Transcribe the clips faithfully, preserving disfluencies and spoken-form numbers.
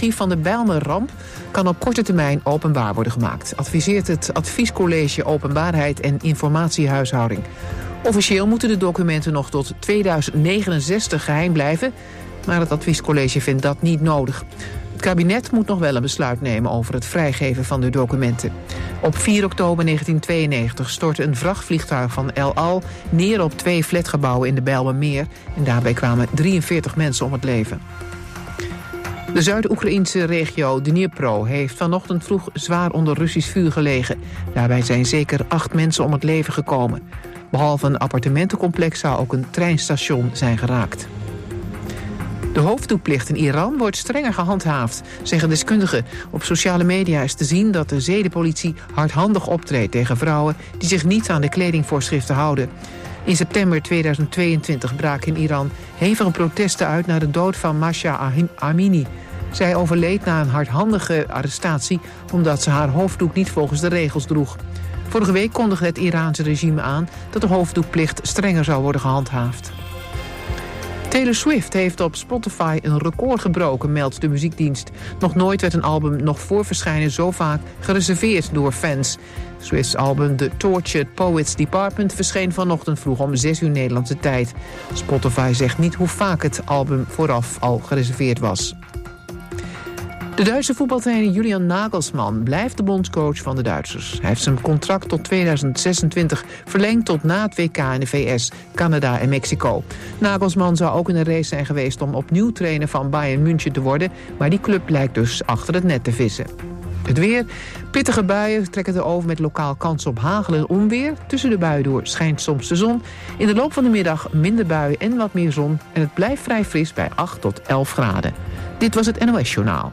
chronologie van de Bijlmerramp kan op korte termijn openbaar worden gemaakt, adviseert het Adviescollege Openbaarheid en Informatiehuishouding. Officieel moeten de documenten nog tot tweeduizend negenenzestig geheim blijven, maar het adviescollege vindt dat niet nodig. Het kabinet moet nog wel een besluit nemen over het vrijgeven van de documenten. Op vier oktober negentien tweeënnegentig stortte een vrachtvliegtuig van El Al neer op twee flatgebouwen in de Bijlmermeer en daarbij kwamen drieënveertig mensen om het leven. De Zuid-Oekraïnse regio Dnipro heeft vanochtend vroeg zwaar onder Russisch vuur gelegen. Daarbij zijn zeker acht mensen om het leven gekomen. Behalve een appartementencomplex zou ook een treinstation zijn geraakt. De hoofddoekplicht in Iran wordt strenger gehandhaafd, zeggen deskundigen. Op sociale media is te zien dat de zedenpolitie hardhandig optreedt tegen vrouwen die zich niet aan de kledingvoorschriften houden. In september tweeduizend tweeëntwintig braken in Iran hevige protesten uit naar de dood van Masha Amini. Zij overleed na een hardhandige arrestatie omdat ze haar hoofddoek niet volgens de regels droeg. Vorige week kondigde het Iraanse regime aan dat de hoofddoekplicht strenger zou worden gehandhaafd. Taylor Swift heeft op Spotify een record gebroken, meldt de muziekdienst. Nog nooit werd een album nog voor verschijnen zo vaak gereserveerd door fans. Swifts album The Tortured Poets Department verscheen vanochtend vroeg om zes uur Nederlandse tijd. Spotify zegt niet hoe vaak het album vooraf al gereserveerd was. De Duitse voetbaltrainer Julian Nagelsmann blijft de bondscoach van de Duitsers. Hij heeft zijn contract tot tweeduizend zesentwintig verlengd tot na het W K in de V S, Canada en Mexico. Nagelsmann zou ook in de race zijn geweest om opnieuw trainer van Bayern München te worden, maar die club lijkt dus achter het net te vissen. Het weer. Pittige buien trekken er over met lokaal kans op hagel en onweer. Tussen de buien door schijnt soms de zon. In de loop van de middag minder buien en wat meer zon. En het blijft vrij fris bij acht tot elf graden. Dit was het N O S-journaal.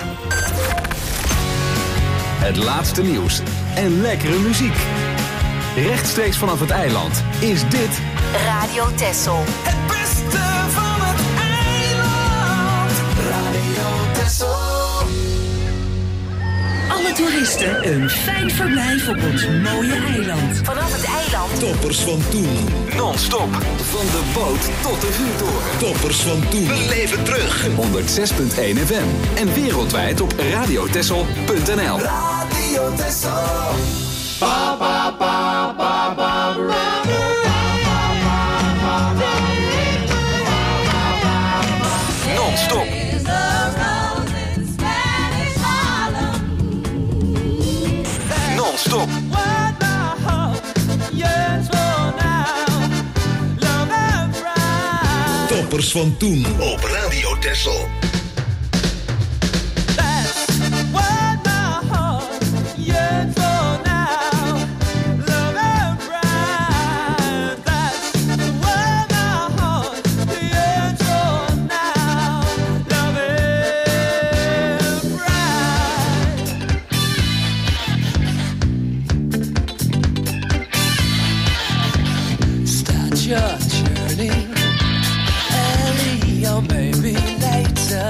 Het laatste nieuws en lekkere muziek. Rechtstreeks vanaf het eiland is dit Radio Texel. Het beste van het eiland. Radio Texel. Alle toeristen een fijn verblijf op ons mooie eiland. Vanaf het eiland. Toppers van toen. non-stop van de boot tot de vuurtoren. Toppers van toen. We leven terug. honderdzes komma één F M en wereldwijd op radiotessel punt n l. Radio Texel. Ba ba ba ba ba Non-stop. Non-stop. Toppers van toen op Radio Texel. Maybe later.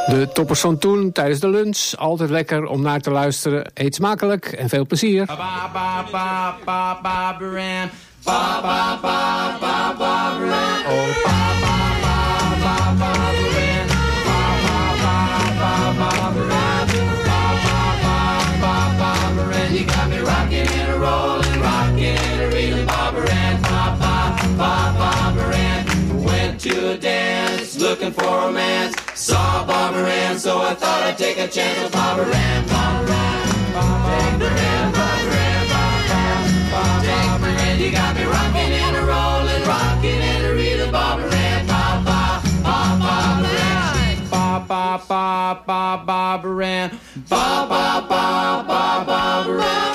De toppers van toen tijdens de lunch. Altijd lekker om naar te luisteren. Eet smakelijk en veel plezier. Ba ba ba ba ba Baran. Ba ba ba ba ba Baran. Oh ba ba ba ba ba Baran. Ba ba ba ba ba Baran. Ba ba ba ba ba Baran. You got me rocking and a rolling, rocking and a reeling, Ba Baran. Ba ba ba ba Baran. Went to a dance, looking for romance. Saw Ba Baran, so I thought I'd take a chance with Ba Baran. Ba Baran, Ba Baran, Ba Baran, Ba Baran, Ba Baran. You got me rocking and a rolling, rocking and a reeling, Ba Baran. Ba ba ba ba Baran. Ba ba ba ba ba Baran. Ba ba ba ba ba Baran.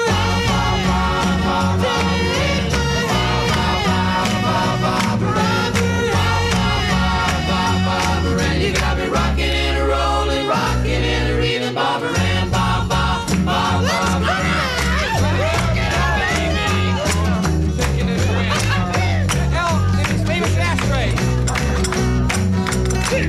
You got me rocking and a rolling, rocking and a reeling, Ba Baran, ba ba ba ba Baran. Get up, baby. Taking it away. Hell, it's famous ashtray. He's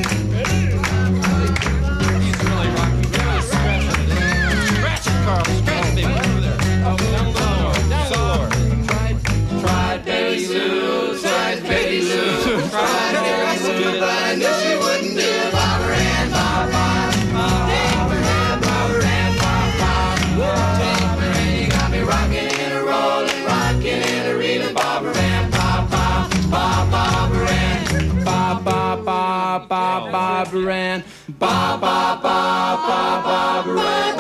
really rocking. Really scratching it. Scratch it, Carl. Scratch it, baby. Over there. Oh, down low. Down low. Tried, tried Betty Lou. Tried Betty Lou. Tried Betty Lou, but I knew she wouldn't do it. Ba Baran, ba ba ba Baran, Ba Baran, ba ba ba Baran. You got me rocking and a rolling, rocking and a reeling, Ba Baran, ba ba ba ba Baran, ba ba ba ba ba Baran, ba ba ba ba ba Baran.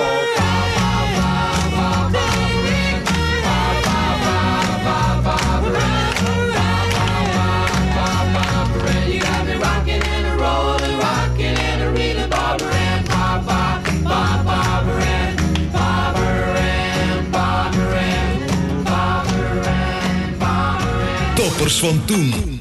Toppers van toen.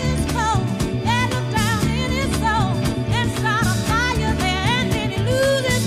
Losing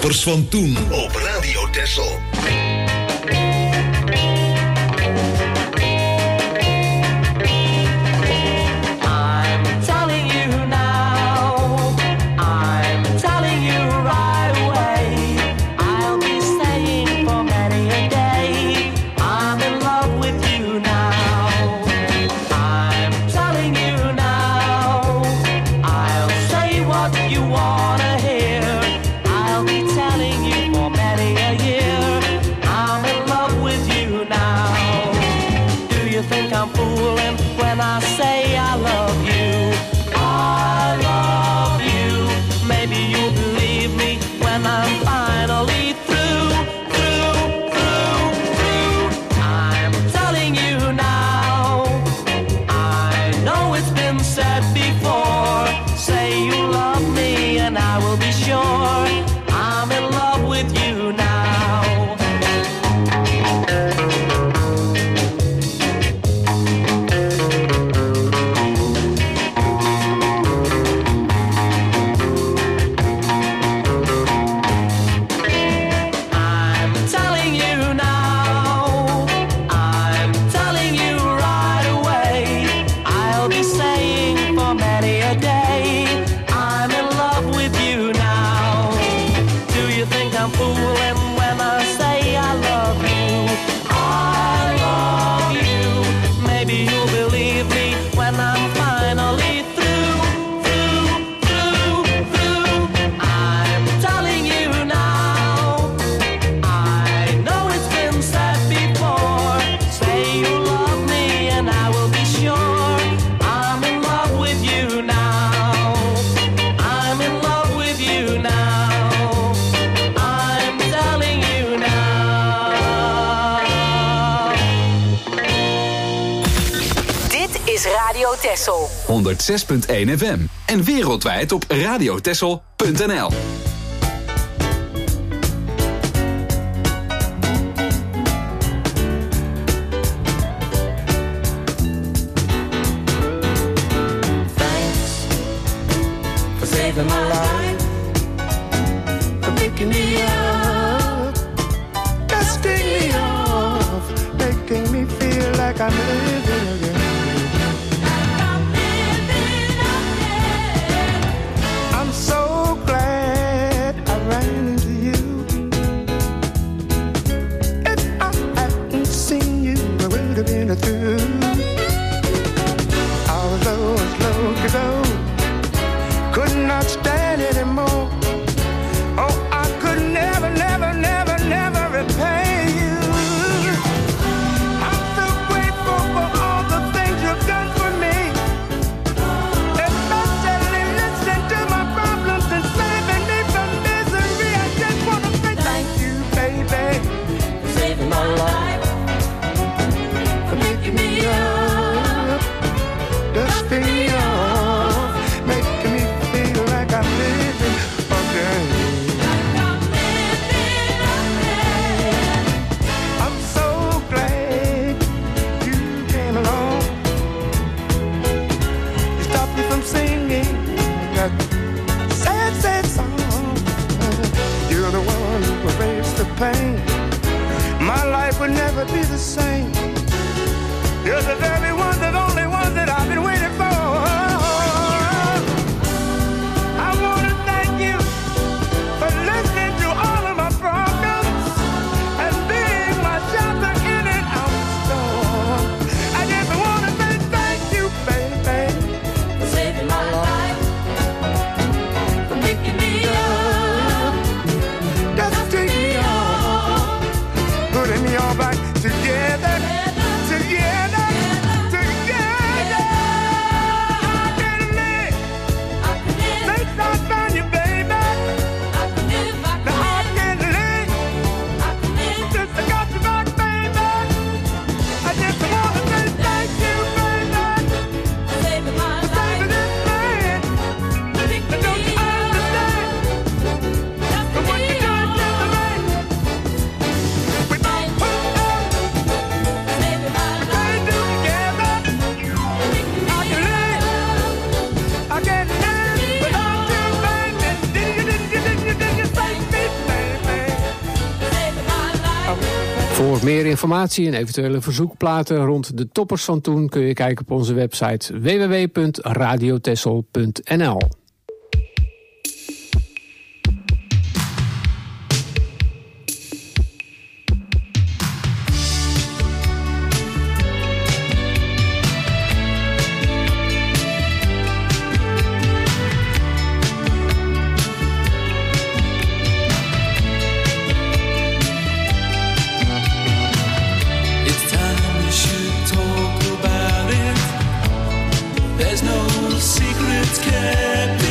Toppers van toen op Radio Texel. Texel. honderdzes punt één F M en wereldwijd op radiotexel punt n l. Saving my life, for picking me up, dusting me off, making me feel like I'm living again. Like I'm living again. I'm so glad I ran into you. If I hadn't seen you, I would have been through. Our love was long ago. Could not stand anymore. Oh, I could never, never, never, never repay you. I'm so grateful for all the things you've done for me. Especially listening to my problems and saving me from misery. I just want to say thank you, baby, for saving my life, for making me meer informatie en eventuele verzoekplaten rond de toppers van toen kun je kijken op onze website w w w punt radio texel punt n l. There's no secrets kept.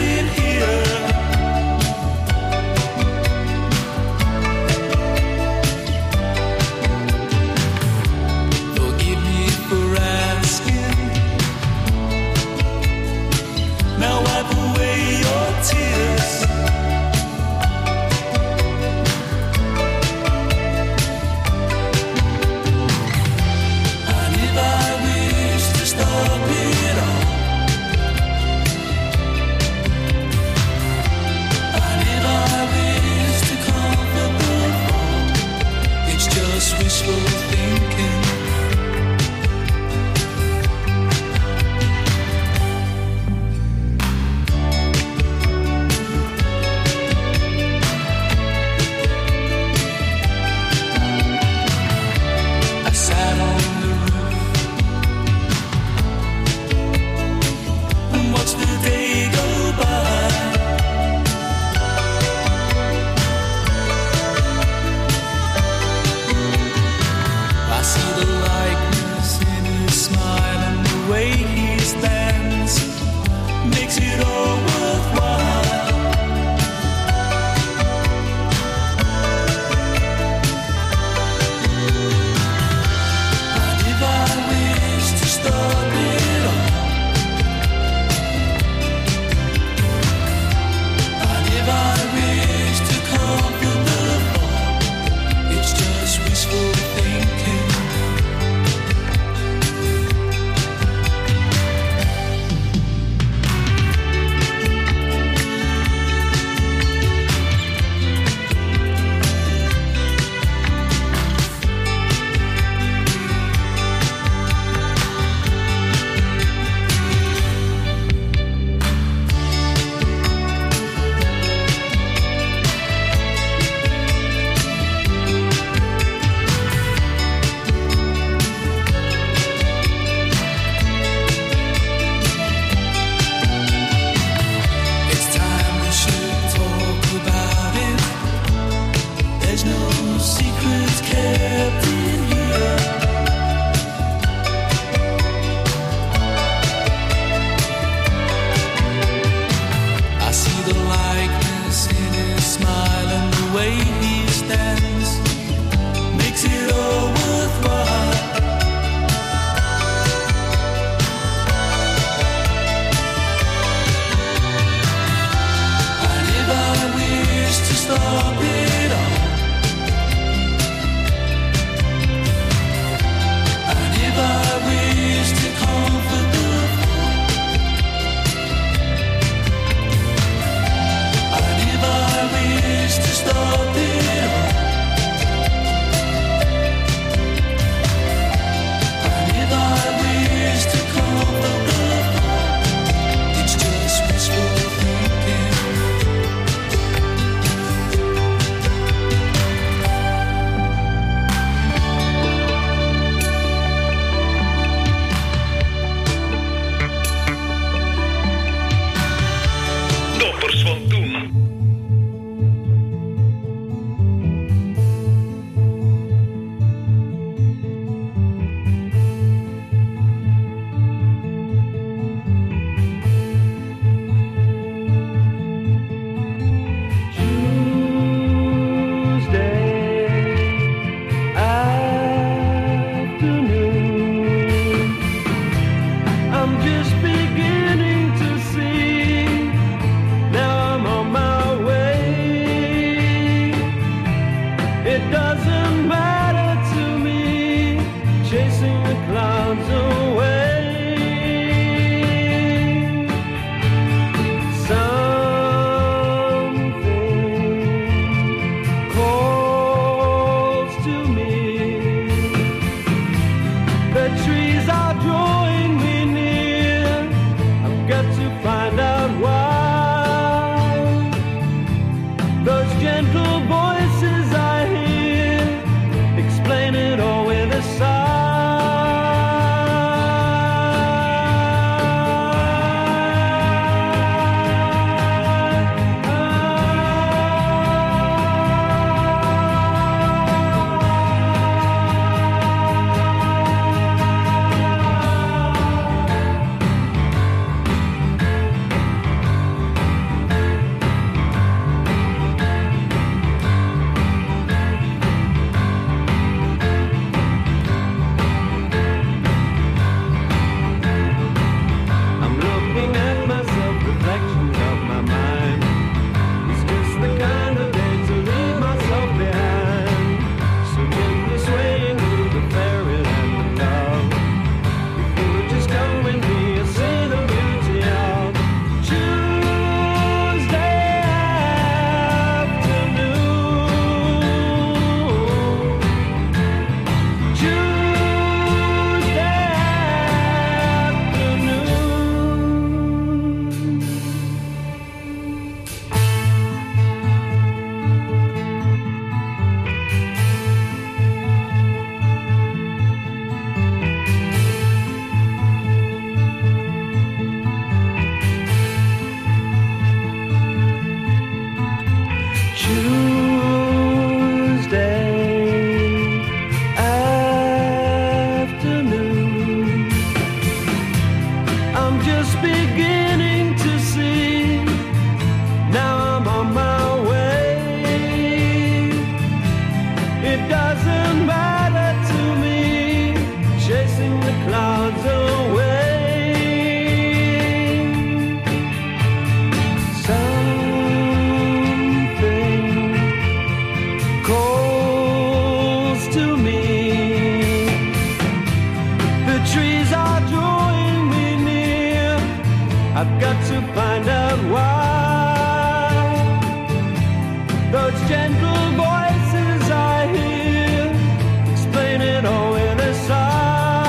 The trees are drawing me near. I've got to find out why. Those gentle voices I hear explain it all with a sigh. I've got to find out why. Those gentle voices I hear explain it all in a sigh.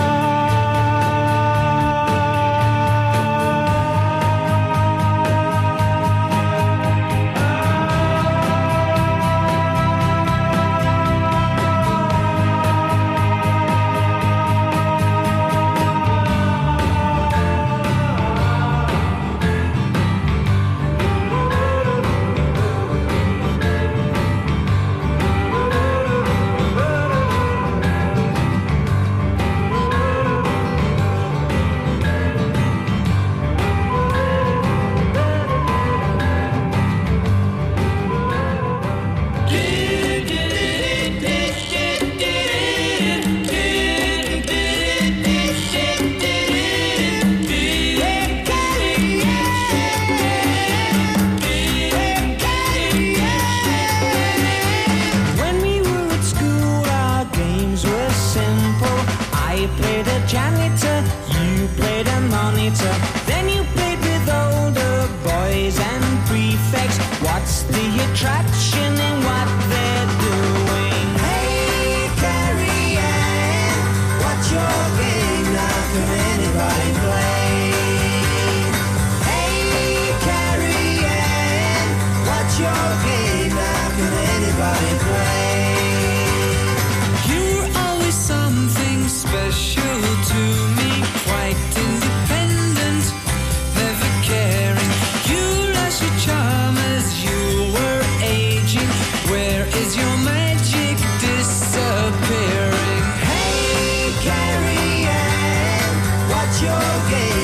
Then you played with older boys and prefects. What's the attraction in what they're doing? Hey, Carrie Ann, what's your game now? Can anybody play? Hey, Carrie Ann, what's your game now? Can anybody play? You're always something special to me, quite independent, never caring. You lost your charm as you were aging. Where is your magic disappearing? Hey, Carrie Ann, what's your game?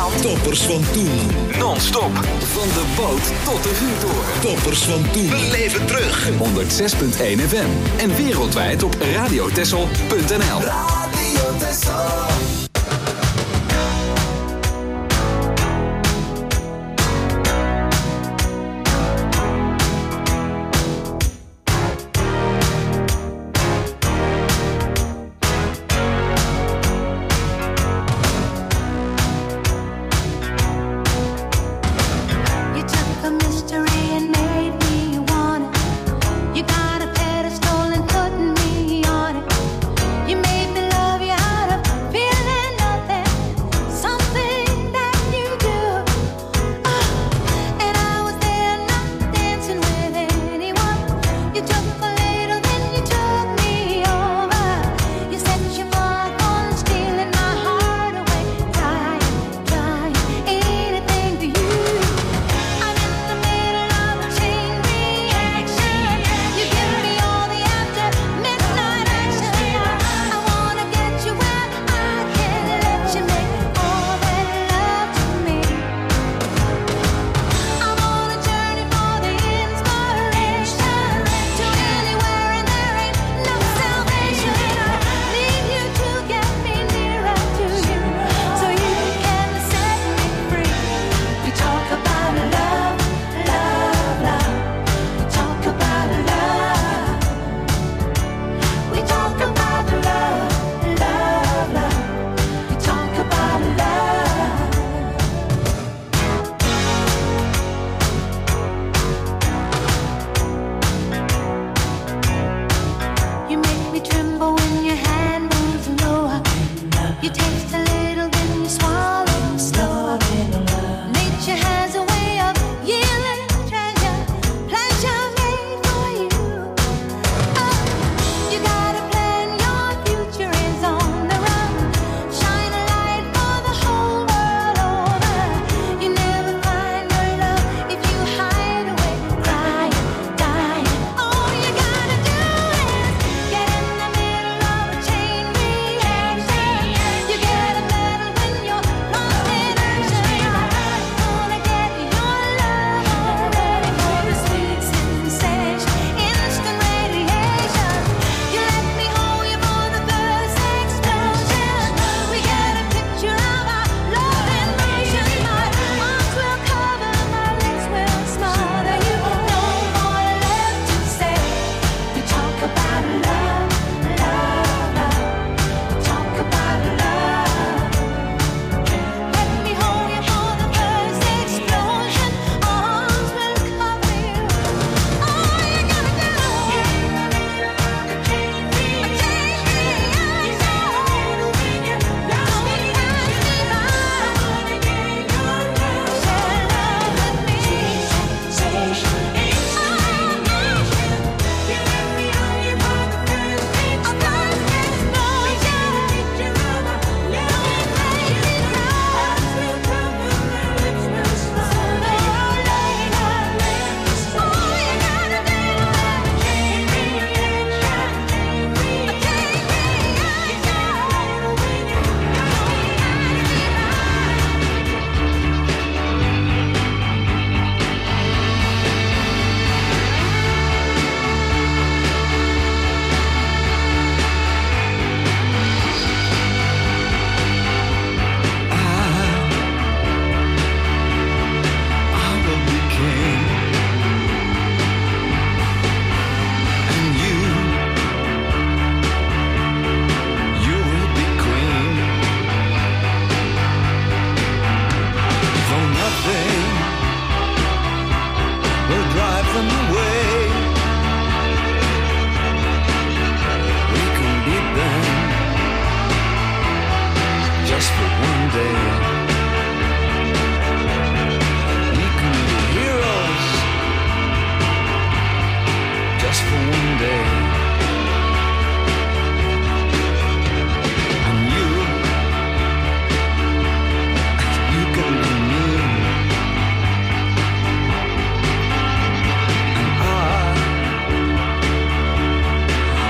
eiland. Toppers van toen. Non-stop. Van de boot tot de vuurtoren. Toppers van toen. We leven terug. honderdzes komma één F M. En wereldwijd op radiotessel punt n l. Radio Tessel.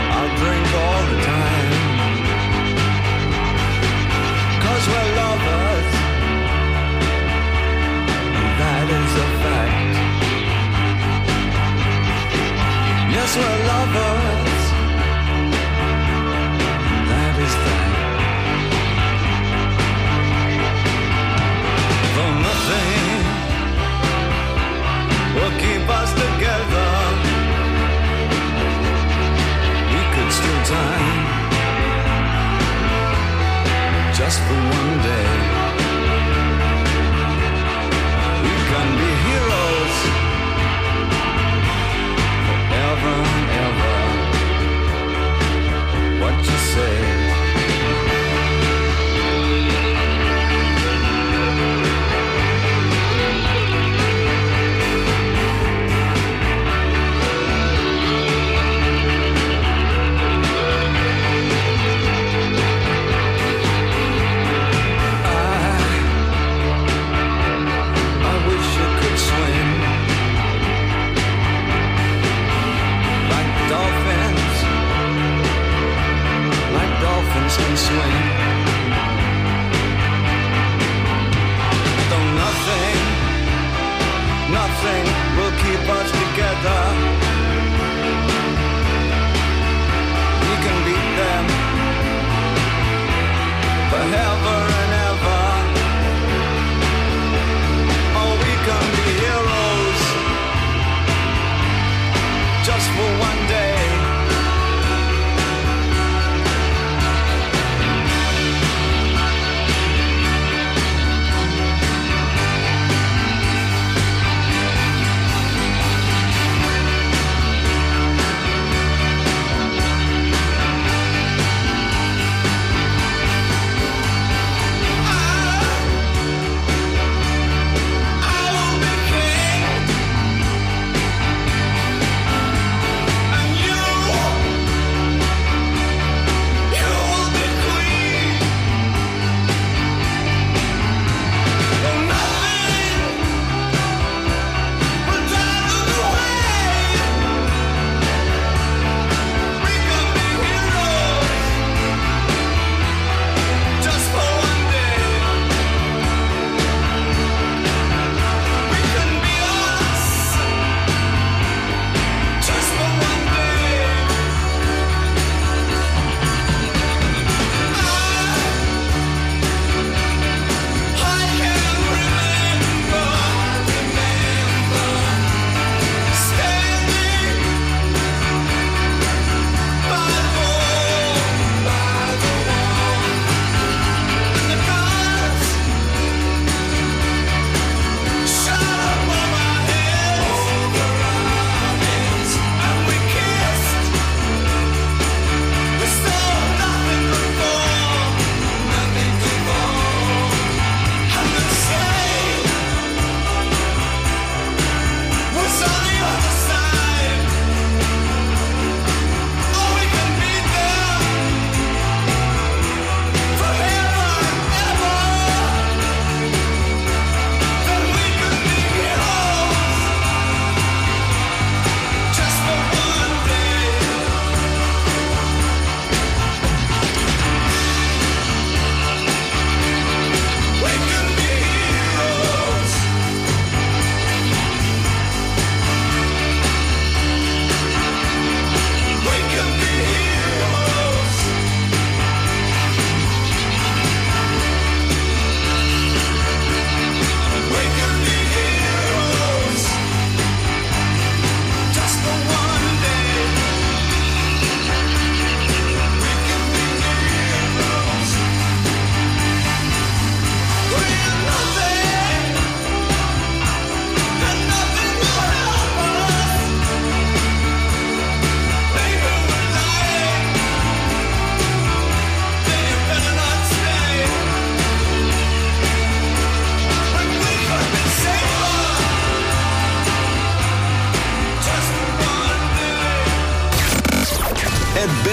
We're lovers.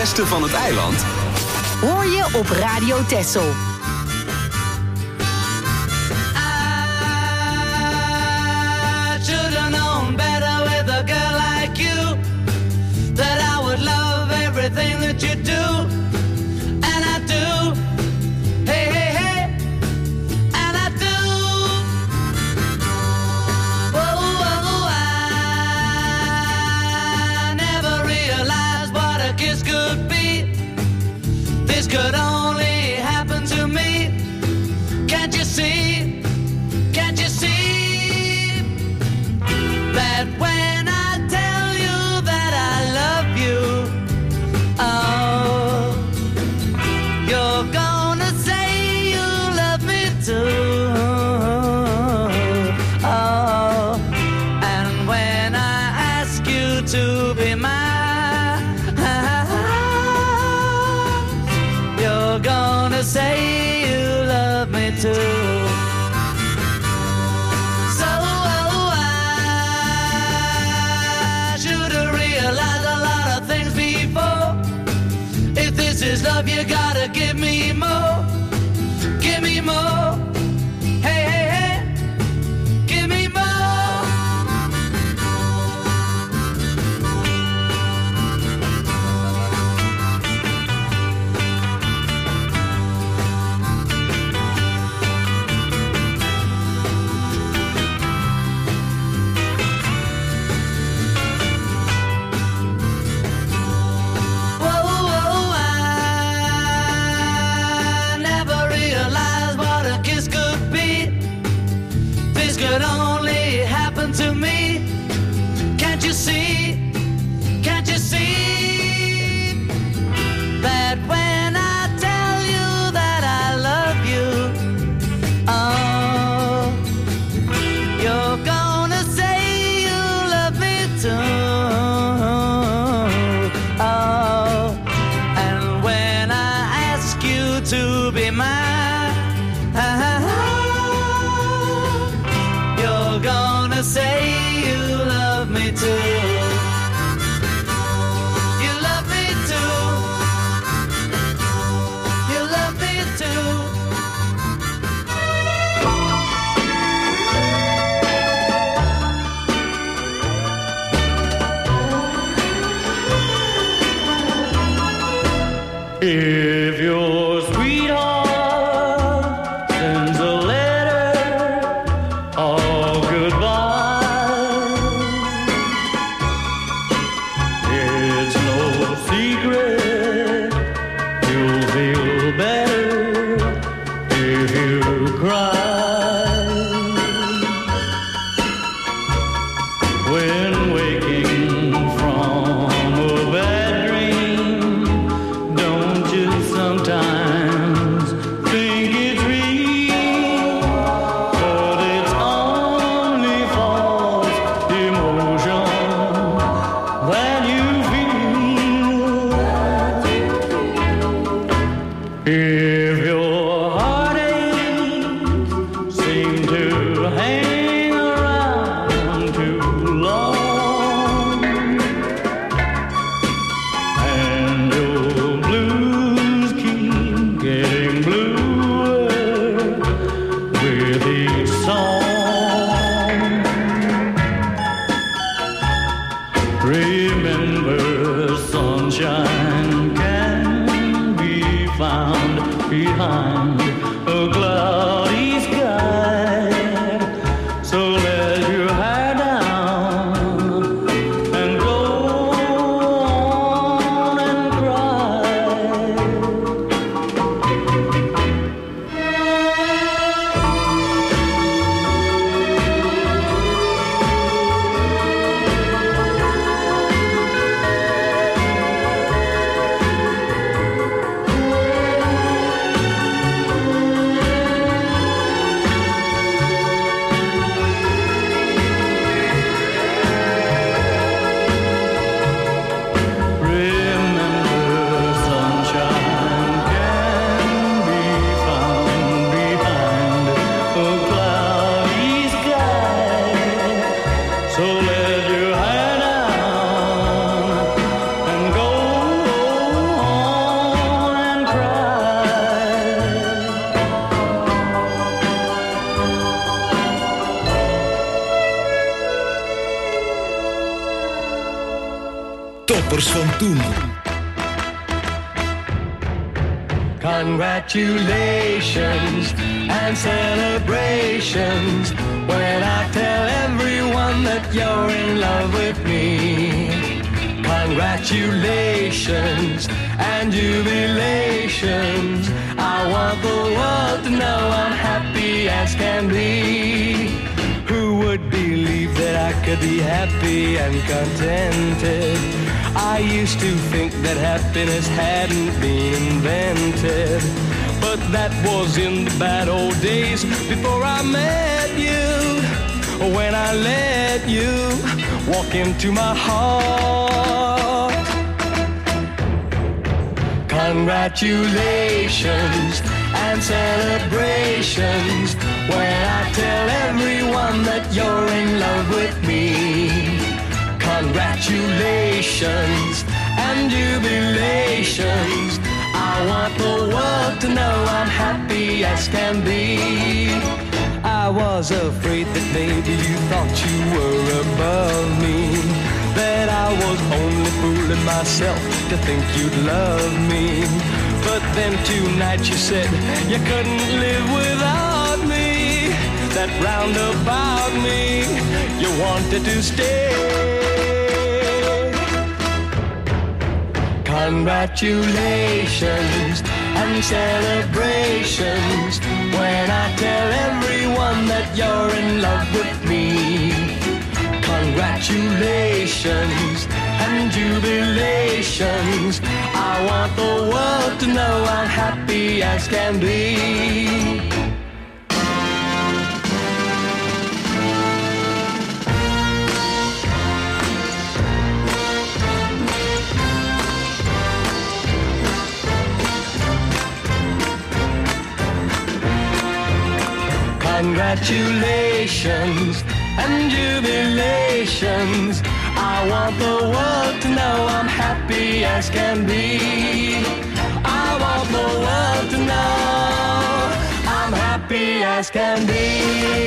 beste van het eiland Hoor je op Radio Texel. I should have known better with a girl like you, that I would love everything that you do, and I do. Hey, hey, hey, and I do. Oh, oh, I never realized what a kiss could be. This could only happen to me. Can't you see? Can't you see that when I tell you that I love you, oh, you're gonna say you love me too. Oh, and when I ask you to be mine, you're gonna say you love me too. So oh, I should have realized a lot of things before. If this is love, you gotta give me more. Give me more. Hey, hey, hey. Give me more. Whoa, whoa, I never realized what a kiss could be. This could only happen to me. Can't you see? Can't you see that when I tell you that I love you, oh, you're gonna say you love me too. Oh, and when I ask you to be mine, you're gonna say you love me too. You love me too. You love me too. If your sweetheart sends a letter of goodbye, it's no secret you'll feel better if you cry. When waking from a bad dream, don't you Toppers van toen. Congratulations and celebrations when I tell everyone that you're in love with me. Congratulations and jubilations. I want the world to know I'm happy as can be. Who would believe that I could be happy and contented? I used to think that happiness hadn't been invented, but that was in the bad old days before I met you. When I let you walk into my heart. Congratulations and celebrations when I tell everyone that you're in love with me. Congratulations and jubilations. I want the world to know I'm happy as can be. I was afraid that maybe you thought you were above me, that I was only fooling myself to think you'd love me. But then tonight you said you couldn't live without me, that round about me you wanted to stay. Congratulations and celebrations when I tell everyone that you're in love with me. Congratulations and jubilations. I want the world to know I'm happy as can be. Congratulations and jubilations. I want the world to know I'm happy as can be. I want the world to know I'm happy as can be.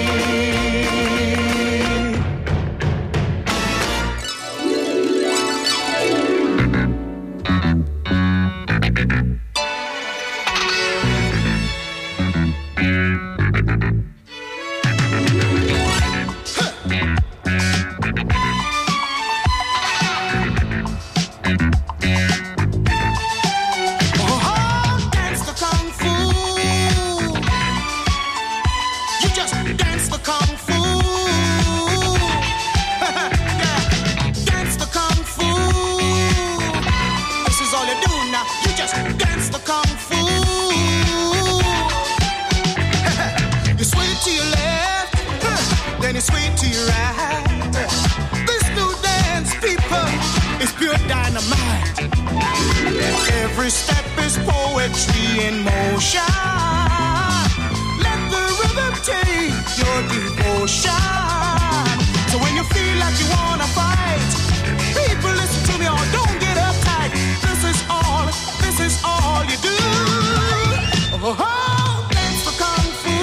Every step is poetry in motion. Let the rhythm take your devotion. So when you feel like you wanna fight, people listen to me or don't get uptight. This is all, this is all you do. Oh, oh, dance the kung fu.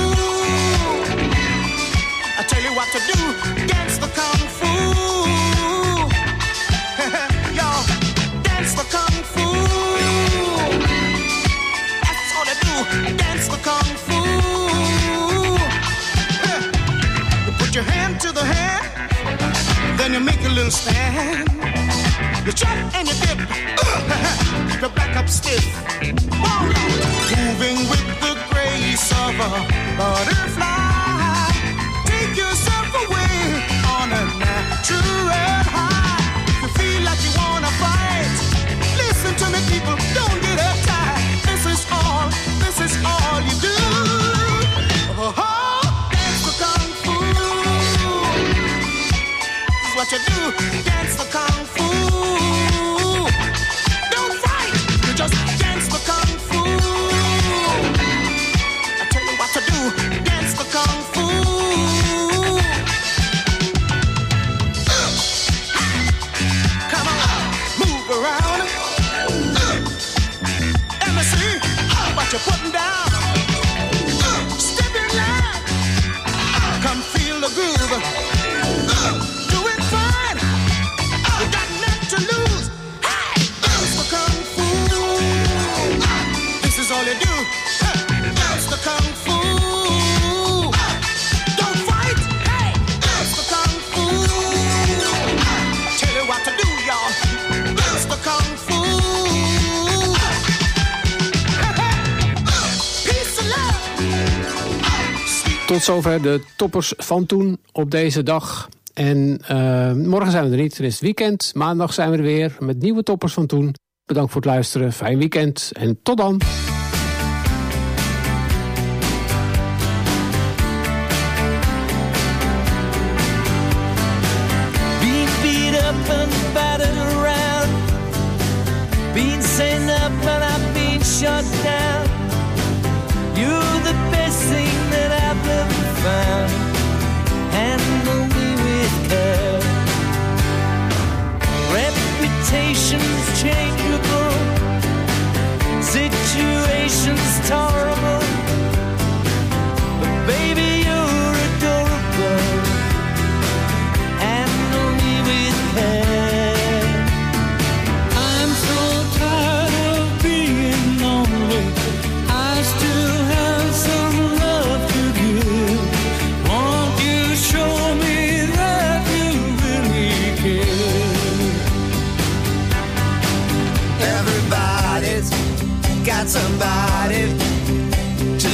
I tell you what to do, dance the kung fu. Yo, dance the kung fu. Dance the kung fu. You put your hand to the hand, then you make a little stand. You jump and you dip, keep your back up stiff. Moving with the grace of a butterfly. Take yourself away on a natural high. If you feel like you wanna fight, listen to me, people, don't get uptight. This is all, this is all you do. Oh, oh, dance the kung fu. This is what you do, dance the kung fu. Don't fight, you just dance the kung fu. I tell you what to do, dance the kung fu. Tot zover de toppers van toen op deze dag. En uh, morgen zijn we er niet, er is het weekend. Maandag zijn we er weer met nieuwe toppers van toen. Bedankt voor het luisteren, fijn weekend en tot dan. Been beat up and battered around, been sent up and I've been shut down. You're the best thing that I've ever found. Handle me with care. Reputation's changeable, situation's tolerable, but baby you're adorable. Handle me with care. I'm so tired of being lonely. I still have some love to give. Won't you show me that you really care? Everybody's got somebody to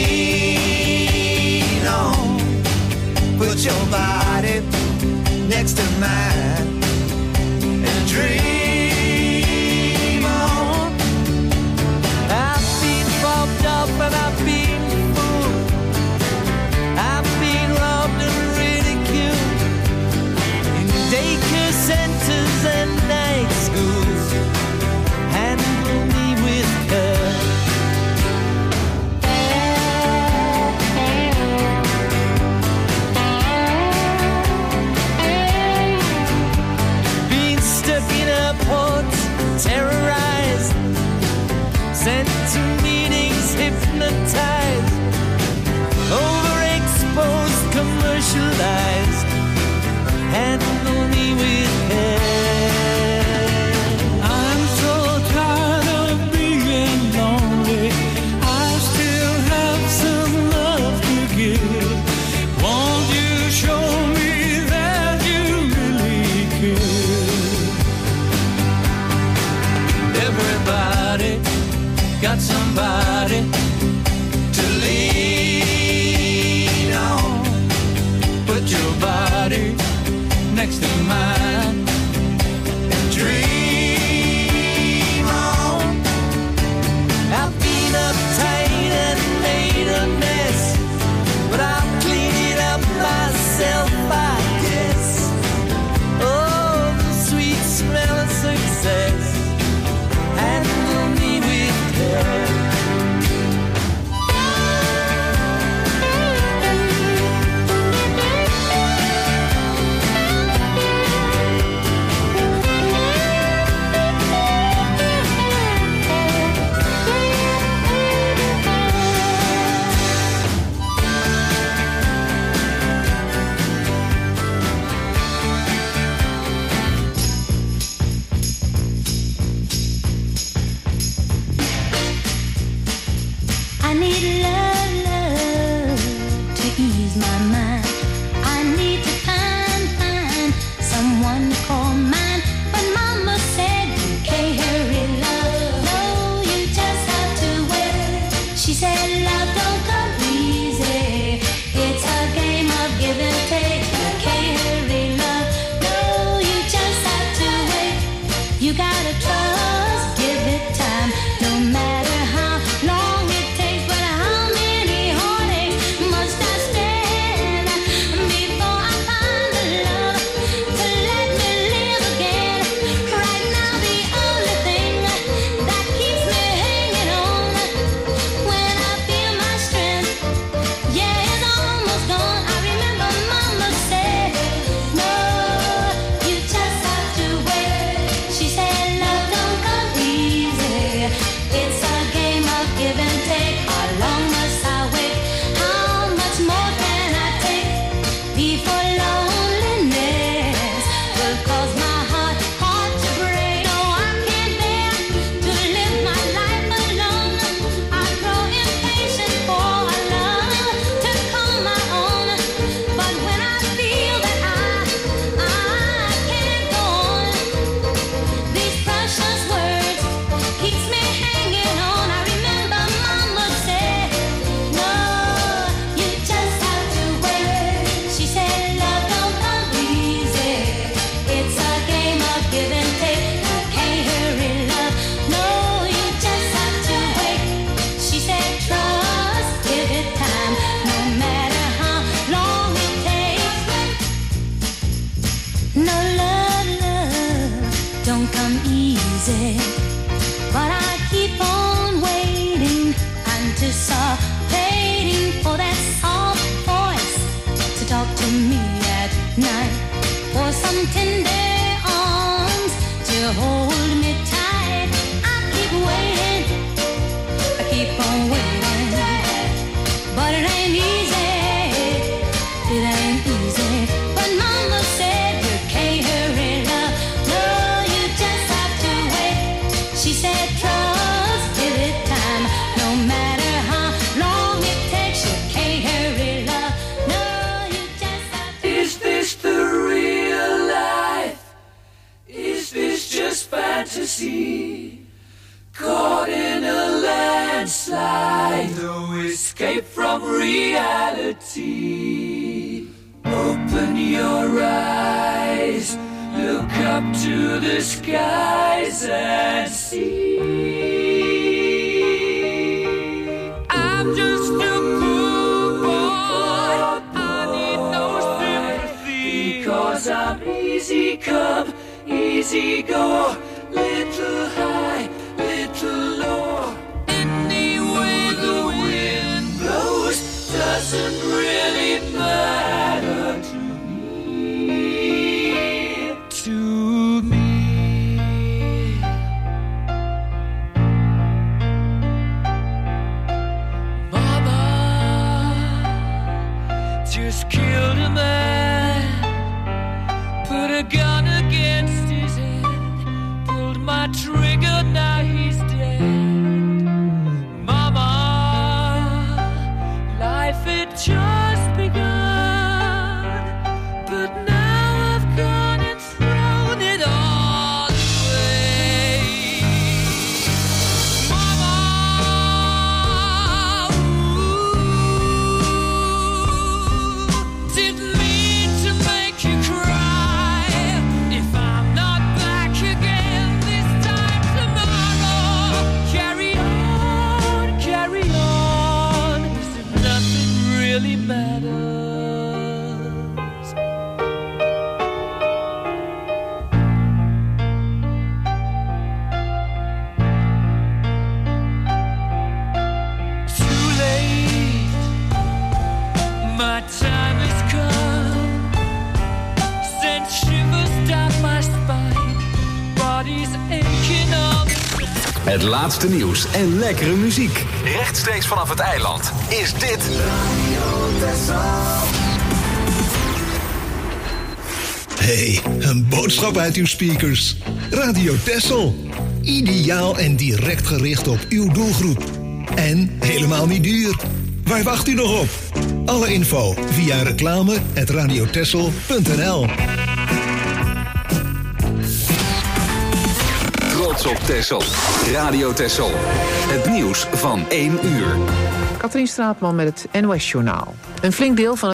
lean on. Put your body next to mine and dream on. I've been bumped up and I've been fooled. I've been robbed and ridiculed in daycare centers and night schools. Handle me with care. me at night for some tender arms to hold me tight. I keep waiting, I keep on waiting, but it ain't easy, it ain't easy. But Mama said you can't hurry love, no, you just have to wait. She said trust, give it time, no matter how long it takes, you can't hurry love, no, you just have to. Is this the real life? Is this just fantasy? Caught in a landslide, no escape from reality. Open your eyes, look up to the skies and see. I'm just a poor boy, I need no sympathy, because I'm easy come, easy go, little high, little low. Any way the wind blows doesn't really matter to me, to me. Mama just killed a man, put a gun against his head, pulled my trigger, now he's dead. Mama, life had just begun, but now I've gone and thrown it all away. Mama, ooh, didn't mean to make you cry. If I'm not back again this time tomorrow, carry on, carry on, as if nothing really matters. Too late, my time has come, sent shivers down my spine, body's aching all the time. Het laatste nieuws en lekkere muziek. Rechtstreeks vanaf het eiland is dit... Hey, een boodschap uit uw speakers. Radio Texel. Ideaal en direct gericht op uw doelgroep. En helemaal niet duur. Waar wacht u nog op? Alle info via reclame at radiotexel punt n l. Trots op Texel. Radio Texel. Het nieuws van één uur. Katrien Straatman met het N O S Journaal. Een flink deel van